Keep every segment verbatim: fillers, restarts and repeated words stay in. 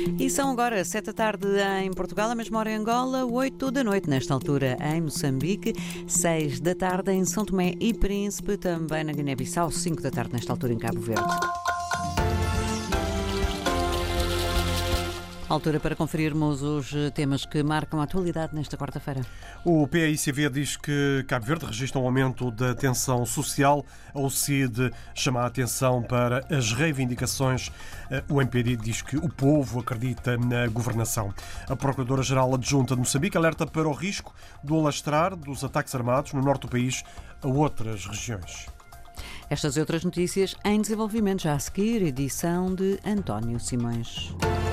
E são agora sete da tarde em Portugal, a mesma hora em Angola, oito da noite nesta altura em Moçambique, seis da tarde em São Tomé e Príncipe, também na Guiné-Bissau, cinco da tarde nesta altura em Cabo Verde. Altura para conferirmos os temas que marcam a atualidade nesta quarta-feira. O P I C V diz que Cabo Verde registra um aumento da tensão social. O C I D chama a atenção para as reivindicações. O M P D diz que o povo acredita na governação. A Procuradora-Geral Adjunta de Moçambique alerta para o risco do alastrar dos ataques armados no norte do país a outras regiões. Estas e outras notícias em desenvolvimento já a seguir, edição de António Simões.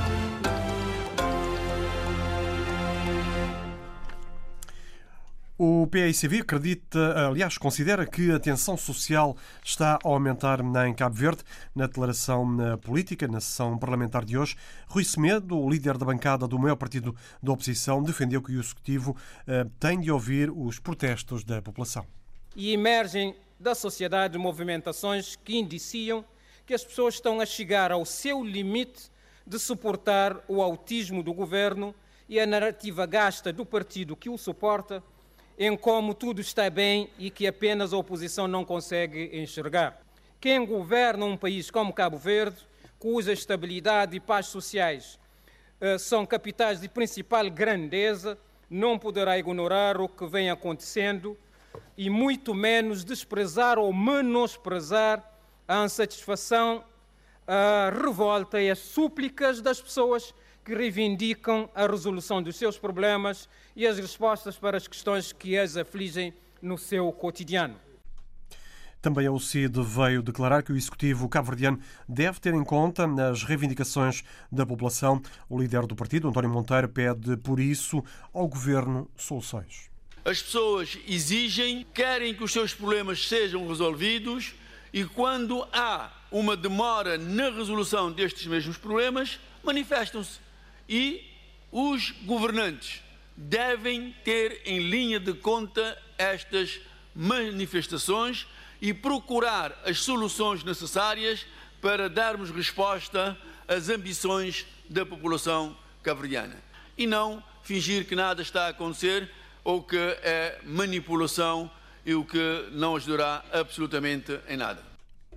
O P I C V acredita, aliás, considera que a tensão social está a aumentar em Cabo Verde. Na declaração política, na sessão parlamentar de hoje, Rui Semedo, o líder da bancada do maior partido da oposição, defendeu que o Executivo tem de ouvir os protestos da população. E emergem da sociedade movimentações que indiciam que as pessoas estão a chegar ao seu limite de suportar o autismo do governo e a narrativa gasta do partido que o suporta, em como tudo está bem e que apenas a oposição não consegue enxergar. Quem governa um país como Cabo Verde, cuja estabilidade e paz sociais uh, são capitais de principal grandeza, não poderá ignorar o que vem acontecendo e muito menos desprezar ou menosprezar a insatisfação, a revolta e as súplicas das pessoas que reivindicam a resolução dos seus problemas e as respostas para as questões que as afligem no seu cotidiano. Também a O C I D veio declarar que o Executivo cabo-verdiano deve ter em conta as reivindicações da população. O líder do partido, António Monteiro, pede, por isso, ao Governo soluções. As pessoas exigem, querem que os seus problemas sejam resolvidos e quando há uma demora na resolução destes mesmos problemas, manifestam-se. E os governantes devem ter em linha de conta estas manifestações e procurar as soluções necessárias para darmos resposta às ambições da população cabo-verdiana. E não fingir que nada está a acontecer ou que é manipulação e o que não ajudará absolutamente em nada.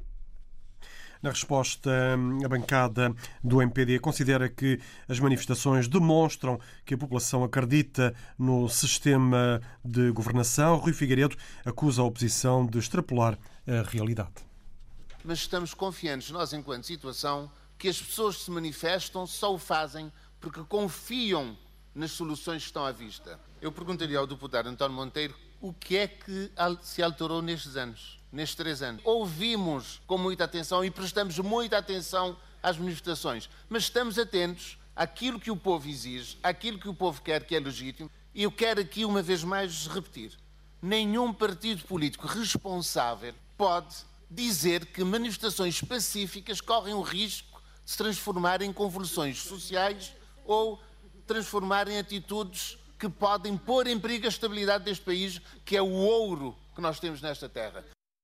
Na resposta, a bancada do M P D considera que as manifestações demonstram que a população acredita no sistema de governação. Rui Figueiredo acusa a oposição de extrapolar a realidade. Mas estamos confiantes, nós enquanto situação, que as pessoas que se manifestam só o fazem porque confiam nas soluções que estão à vista. Eu perguntaria ao deputado António Monteiro o que é que se alterou nestes anos. Nestes três anos. Ouvimos com muita atenção e prestamos muita atenção às manifestações, mas estamos atentos àquilo que o povo exige, àquilo que o povo quer, que é legítimo, e eu quero aqui uma vez mais repetir. Nenhum partido político responsável pode dizer que manifestações pacíficas correm o risco de se transformarem em convulsões sociais ou transformarem em atitudes que podem pôr em perigo a estabilidade deste país, que é o ouro que nós temos nesta terra.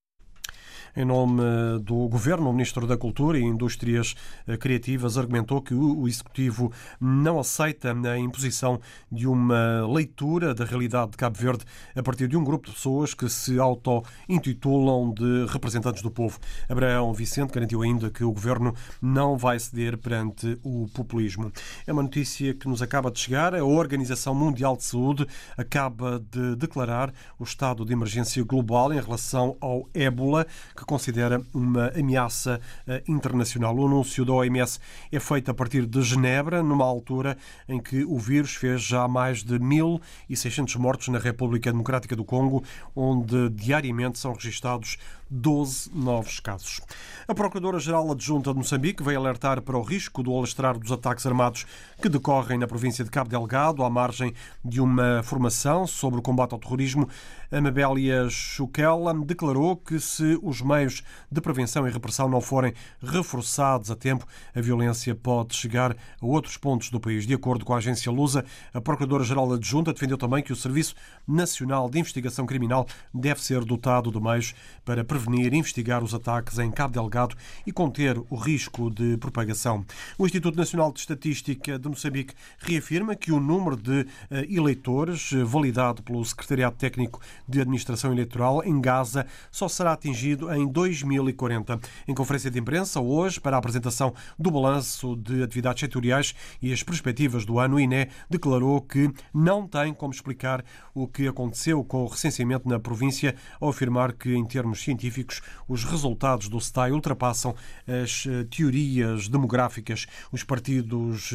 Em nome do Governo, o Ministro da Cultura e Indústrias Criativas argumentou que o Executivo não aceita a imposição de uma leitura da realidade de Cabo Verde a partir de um grupo de pessoas que se auto-intitulam de representantes do povo. Abraão Vicente garantiu ainda que o Governo não vai ceder perante o populismo. É uma notícia que nos acaba de chegar. A Organização Mundial de Saúde acaba de declarar o estado de emergência global em relação ao ébola, que considera uma ameaça internacional. O anúncio da O M S é feito a partir de Genebra, numa altura em que o vírus fez já mais de mil e seiscentos mortos na República Democrática do Congo, onde diariamente são registados doze novos casos. A Procuradora-Geral Adjunta de Moçambique veio alertar para o risco do alastrar dos ataques armados que decorrem na província de Cabo Delgado, à margem de uma formação sobre o combate ao terrorismo. Amabélia Chuquela declarou que se os meios de prevenção e repressão não forem reforçados a tempo, a violência pode chegar a outros pontos do país. De acordo com a agência Lusa, a Procuradora-Geral Adjunta defendeu também que o Serviço Nacional de Investigação Criminal deve ser dotado de meios para prevenir e investigar os ataques em Cabo Delgado e conter o risco de propagação. O Instituto Nacional de Estatística de Moçambique reafirma que o número de eleitores validado pelo Secretariado Técnico de Administração Eleitoral em Gaza só será atingido em dois mil e quarenta. Em conferência de imprensa hoje, para a apresentação do balanço de atividades setoriais e as perspectivas do ano, o I N E declarou que não tem como explicar o que aconteceu com o recenseamento na província, ao afirmar que, em termos científicos, os resultados do S T A I ultrapassam as teorias demográficas. Os partidos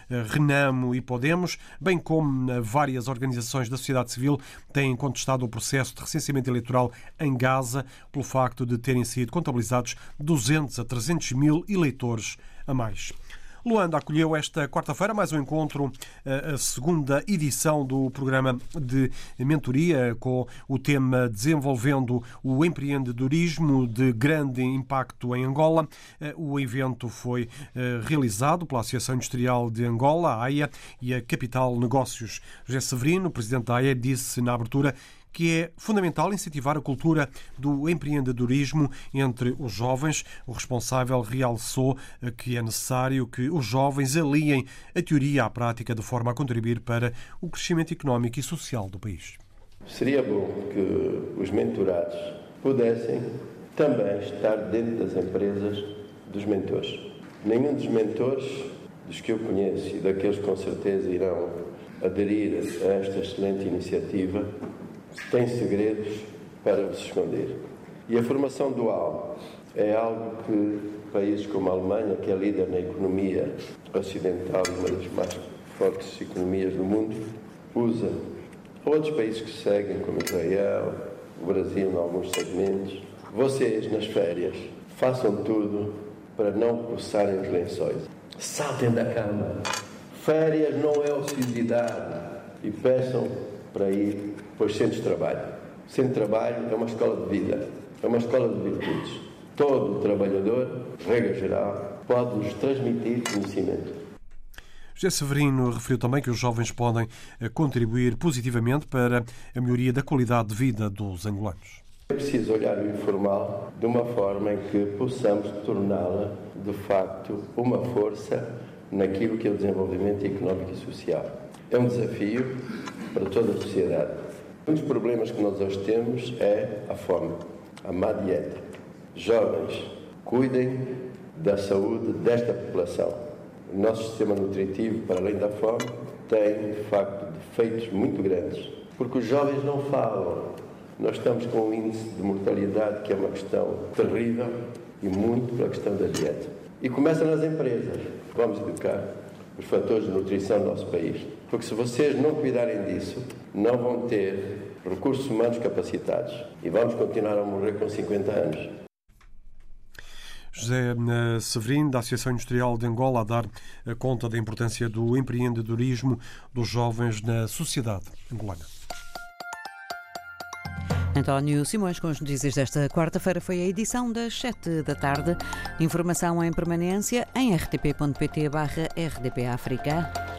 Renamo e Podemos, bem como várias organizações da sociedade civil, têm contestado o processo de recenseamento eleitoral em Gaza pelo facto de terem sido contabilizados duzentos a trezentos mil eleitores a mais. Luanda acolheu esta quarta-feira mais um encontro, a segunda edição do programa de mentoria com o tema Desenvolvendo o Empreendedorismo de Grande Impacto em Angola. O evento foi realizado pela Associação Industrial de Angola, a AIA, e a Capital Negócios. José Severino, presidente da AIA, disse na abertura que é fundamental incentivar a cultura do empreendedorismo entre os jovens. O responsável realçou que é necessário que os jovens aliem a teoria à prática de forma a contribuir para o crescimento económico e social do país. Seria bom que os mentorados pudessem também estar dentro das empresas dos mentores. Nenhum dos mentores, dos que eu conheço e daqueles que com certeza irão aderir a esta excelente iniciativa, tem segredos para vos esconder. E a formação dual é algo que países como a Alemanha, que é líder na economia ocidental e uma das mais fortes economias do mundo, usa. Outros países que seguem, como Israel, o Brasil, em alguns segmentos. Vocês, nas férias, façam tudo para não coçarem os lençóis. Saltem da cama. Férias não é ociosidade. E peçam para ir para os centros de trabalho. O centro de trabalho é uma escola de vida, é uma escola de virtudes. Todo trabalhador, regra geral, pode nos transmitir conhecimento. José Severino referiu também que os jovens podem contribuir positivamente para a melhoria da qualidade de vida dos angolanos. É preciso olhar o informal de uma forma em que possamos torná-la, de facto, uma força naquilo que é o desenvolvimento económico e social. É um desafio para toda a sociedade. Um dos problemas que nós hoje temos é a fome, a má dieta. Jovens, cuidem da saúde desta população. O nosso sistema nutritivo, para além da fome, tem, de facto, defeitos muito grandes, porque os jovens não falam. Nós estamos com um índice de mortalidade que é uma questão terrível e muito pela questão da dieta. E começa nas empresas. Vamos educar os fatores de nutrição do nosso país. Porque se vocês não cuidarem disso, não vão ter recursos humanos capacitados. E vamos continuar a morrer com cinquenta anos. José Severino, da Associação Industrial de Angola, a dar conta da importância do empreendedorismo dos jovens na sociedade angolana. António Simões com as notícias desta quarta-feira. Foi a edição das sete da tarde. Informação em permanência em r t p ponto p t barra r d p África.